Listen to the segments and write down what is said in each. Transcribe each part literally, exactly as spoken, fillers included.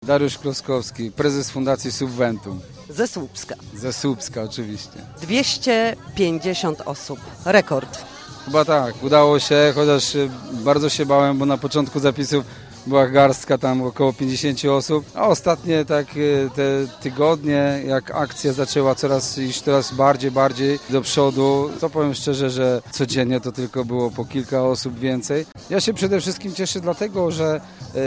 Dariusz Kloskowski, prezes Fundacji Subventum. Ze Słupska. Ze Słupska oczywiście. dwieście pięćdziesiąt osób. Rekord. Chyba tak, udało się, chociaż bardzo się bałem, bo na początku zapisów była garstka, tam około pięćdziesiąt osób, a ostatnie tak te tygodnie, jak akcja zaczęła coraz iść coraz bardziej, bardziej do przodu, to powiem szczerze, że codziennie to tylko było po kilka osób więcej. Ja się przede wszystkim cieszę dlatego, że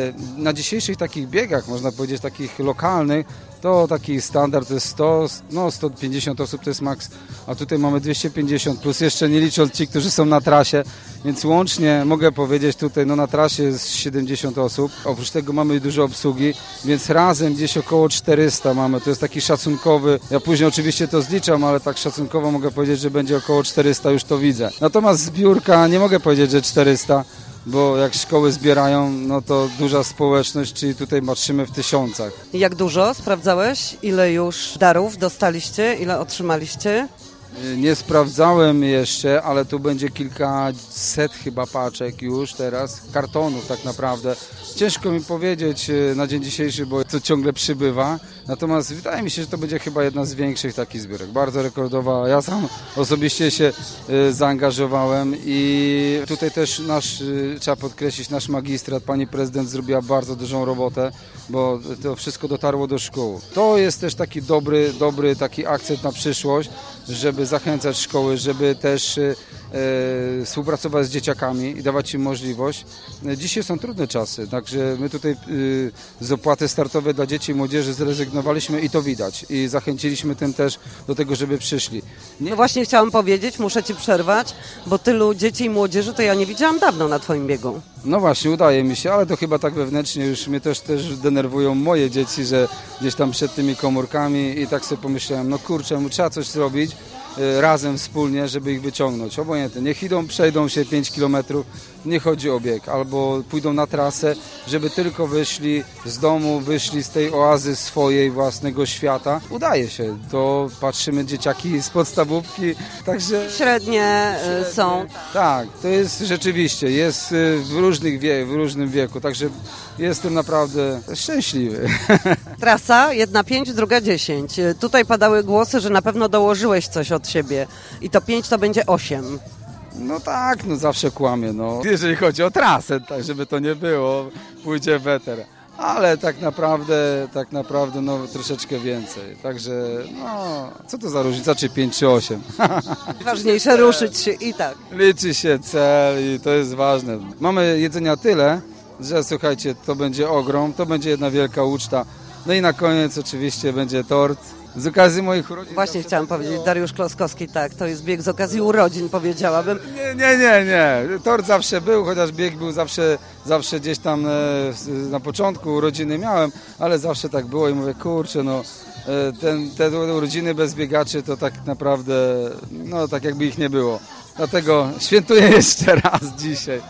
na dzisiejszych takich biegach, można powiedzieć takich lokalnych, to taki standard to jest sto, no sto pięćdziesiąt osób to jest maks, a tutaj mamy dwieście pięćdziesiąt, plus jeszcze nie licząc ci, którzy są na trasie, więc łącznie mogę powiedzieć tutaj, no na trasie jest siedemdziesiąt osób, oprócz tego mamy dużo obsługi, więc razem gdzieś około czterysta mamy, to jest taki szacunkowy, ja później oczywiście to zliczam, ale tak szacunkowo mogę powiedzieć, że będzie około czterysta, już to widzę. Natomiast zbiórka, nie mogę powiedzieć, że czterysta, bo jak szkoły zbierają, no to duża społeczność, czyli tutaj patrzymy w tysiącach. Jak dużo sprawdzałeś? Ile już darów dostaliście? Ile otrzymaliście? Nie sprawdzałem jeszcze, ale tu będzie kilkaset chyba paczek już teraz, kartonów tak naprawdę. Ciężko mi powiedzieć na dzień dzisiejszy, bo to ciągle przybywa. Natomiast wydaje mi się, że to będzie chyba jedna z większych takich zbiórek. Bardzo rekordowa. Ja sam osobiście się zaangażowałem i tutaj też nasz, trzeba podkreślić, nasz magistrat, pani prezydent zrobiła bardzo dużą robotę, bo to wszystko dotarło do szkół. To jest też taki dobry, dobry taki akcent na przyszłość, żeby zachęcać szkoły, żeby też e, współpracować z dzieciakami i dawać im możliwość. Dzisiaj są trudne czasy, także my tutaj e, z opłaty startowej dla dzieci i młodzieży zrezygnowaliśmy i to widać. I zachęciliśmy tym też do tego, żeby przyszli. Nie... No właśnie chciałam powiedzieć, muszę Ci przerwać, bo tylu dzieci i młodzieży to ja nie widziałam dawno na Twoim biegu. No właśnie, udaje mi się, ale to chyba tak wewnętrznie już mnie też, też denerwują moje dzieci, że gdzieś tam przed tymi komórkami i tak sobie pomyślałem, no kurczę, trzeba coś zrobić razem, wspólnie, żeby ich wyciągnąć. Obojętnie, niech idą, przejdą się pięć kilometrów, nie chodzi o bieg, albo pójdą na trasę, żeby tylko wyszli z domu, wyszli z tej oazy swojej, własnego świata. Udaje się, to patrzymy dzieciaki z podstawówki, także... Średnie, Średnie są. Tak, to jest rzeczywiście, jest w różnych wie, w różnym wieku, także jestem naprawdę szczęśliwy. Trasa, jedna pięć, druga dziesięć. Tutaj padały głosy, że na pewno dołożyłeś coś od siebie i to pięć to będzie osiem. No tak, no zawsze kłamie, no. Jeżeli chodzi o trasę, tak żeby to nie było, pójdzie weter. Ale tak naprawdę, tak naprawdę, no troszeczkę więcej. Także, no, co to za różnica, czy pięć, czy osiem? Ważniejsze ruszyć się i tak. Liczy się cel i to jest ważne. Mamy jedzenia tyle, że słuchajcie, to będzie ogrom, to będzie jedna wielka uczta. No i na koniec oczywiście będzie tort. Z okazji moich urodzin... Właśnie chciałam powiedzieć, było... Dariusz Kloskowski, tak, to jest bieg z okazji urodzin, powiedziałabym. Nie, nie, nie, nie. Tort zawsze był, chociaż bieg był zawsze, zawsze gdzieś tam e, na początku urodziny miałem, ale zawsze tak było i mówię, kurczę, no e, ten, te urodziny bez biegaczy to tak naprawdę, no tak jakby ich nie było. Dlatego świętuję jeszcze raz dzisiaj.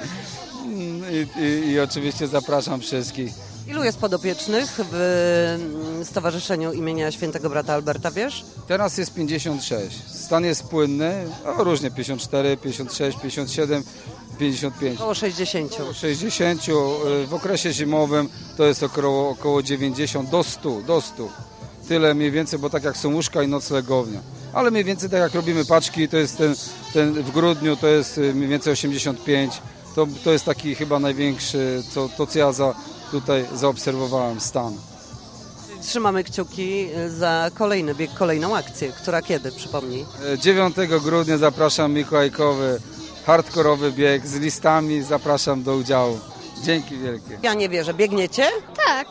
I, i, i oczywiście zapraszam wszystkich. Ilu jest podopiecznych w Stowarzyszeniu imienia Świętego Brata Alberta, wiesz? Teraz jest pięćdziesiąt sześć. Stan jest płynny, no różnie, pięćdziesiąt cztery, pięćdziesiąt sześć, pięćdziesiąt siedem, pięćdziesiąt pięć. Około sześćdziesiąt. sześćdziesiąt. W okresie zimowym to jest około, około dziewięćdziesiąt do stu, do stu. Tyle mniej więcej, bo tak jak są łóżka i noclegownia. Ale mniej więcej tak jak robimy paczki, to jest ten, ten w grudniu to jest mniej więcej osiemdziesiąt pięć. To, to jest taki chyba największy, co, to co ja za, tutaj zaobserwowałem stan. Trzymamy kciuki za kolejny bieg, kolejną akcję. Która kiedy, przypomnij? dziewiątego grudnia zapraszam mikołajkowy, hardkorowy bieg z listami, zapraszam do udziału. Dzięki wielkie. Ja nie wierzę, biegniecie? Tak.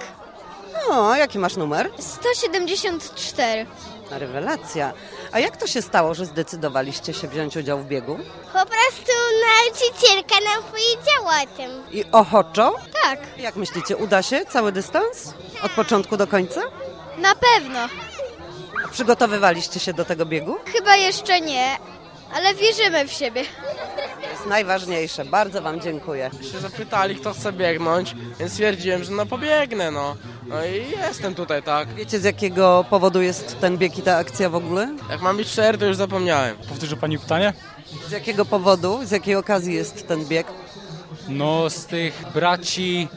O, jaki masz numer? sto siedemdziesiąt cztery. Rewelacja. A jak to się stało, że zdecydowaliście się wziąć udział w biegu? Po prostu nauczycielka nam powiedziała o tym. I ochoczo? Tak. Jak myślicie, uda się cały dystans? Od początku do końca? Na pewno. A przygotowywaliście się do tego biegu? Chyba jeszcze nie, ale wierzymy w siebie. To jest najważniejsze. Bardzo wam dziękuję. Się zapytali, kto chce biegnąć, więc stwierdziłem, że no pobiegnę, no. No i jestem tutaj, tak. Wiecie, z jakiego powodu jest ten bieg i ta akcja w ogóle? Jak mam być szczery, to już zapomniałem. Powtórzy pani pytanie? Z jakiego powodu, z jakiej okazji jest ten bieg? No z tych braci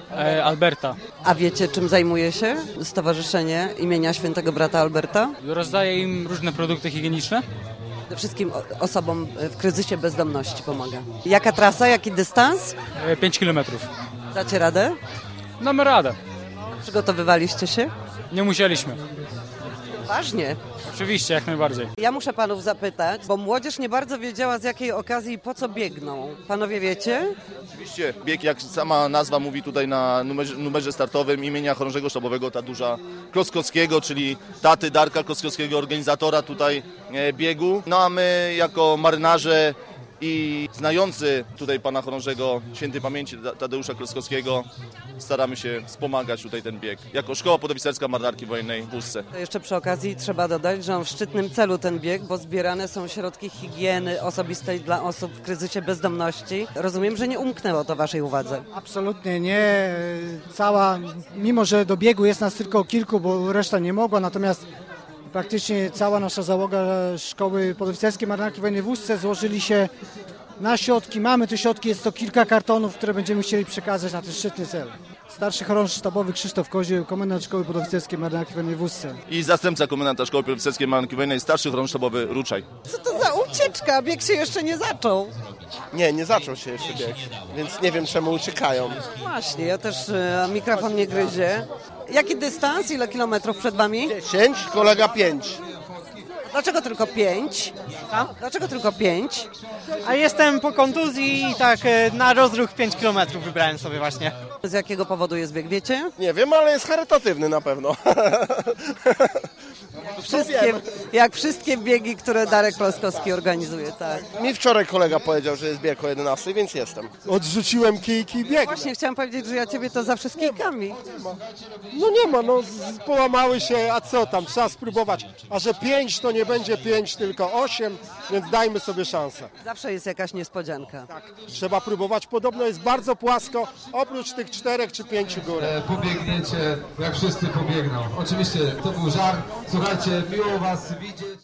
E, Alberta. A wiecie, czym zajmuje się Stowarzyszenie imienia Świętego Brata Alberta? Rozdaje im różne produkty higieniczne. Przede wszystkim o- osobom w kryzysie bezdomności pomaga. Jaka trasa, jaki dystans? E, pięć kilometrów. Dacie radę? Damy radę. Przygotowywaliście się? Nie musieliśmy. Ważnie. Oczywiście, jak najbardziej. Ja muszę panów zapytać, bo młodzież nie bardzo wiedziała z jakiej okazji i po co biegną. Panowie wiecie? Oczywiście bieg, jak sama nazwa mówi tutaj na numerze, numerze startowym imienia chorążego sztabowego Tadeusza Klockowskiego, czyli taty Darka Klockowskiego, organizatora tutaj e, biegu. No a my jako marynarze i znający tutaj pana chorążego świętej pamięci Tadeusza Klockowskiego staramy się wspomagać tutaj ten bieg. Jako Szkoła Podoficerska Marynarki Wojennej w Ustce. To jeszcze przy okazji trzeba dodać, że on w szczytnym celu ten bieg, bo zbierane są środki higieny osobistej dla osób w kryzysie bezdomności. Rozumiem, że nie umknęło to waszej uwadze. Absolutnie nie. Cała, mimo że do biegu jest nas tylko kilku, bo reszta nie mogła, natomiast praktycznie cała nasza załoga Szkoły Podoficerskiej Marynarki Wojennej w Ustce złożyli się na środki. Mamy te środki, jest to kilka kartonów, które będziemy chcieli przekazać na ten szczytny cel. Starszy chorąży sztabowy Krzysztof Kozieł, komendant Szkoły Podoficerskiej Marynarki Wojennej w Ustce. I zastępca komendanta Szkoły Podoficerskiej Marynarki Wojennej, starszy chorąży sztabowy Ruczaj. Co to za ucieczka? Bieg się jeszcze nie zaczął. Nie, nie zaczął się jeszcze bieg, więc nie wiem czemu uciekają. Właśnie, ja też e, mikrofon nie gryzie. Jaki dystans? Ile kilometrów przed wami? dziesięć, kolega pięć. Dlaczego tylko pięć? Dlaczego tylko pięć? A jestem po kontuzji i tak e, na rozruch pięć kilometrów wybrałem sobie właśnie. Z jakiego powodu jest bieg, wiecie? Nie wiem, ale jest charytatywny na pewno. Wszystkie, jak wszystkie biegi, które Darek Klockowski organizuje, tak. Mi wczoraj kolega powiedział, że jest bieg o jedenastej, więc jestem. Odrzuciłem kijki i biegnę. Właśnie chciałam powiedzieć, że ja ciebie to zawsze z kijkami. No nie ma, no z- połamały się, a co tam, trzeba spróbować. A że pięć to nie będzie pięć, tylko osiem, więc dajmy sobie szansę. Zawsze jest jakaś niespodzianka. Trzeba próbować, podobno jest bardzo płasko, oprócz tych czterech czy pięciu gór. Pobiegniecie, jak wszyscy pobiegną. Oczywiście to był żart. Słuchajcie, miło was widzieć.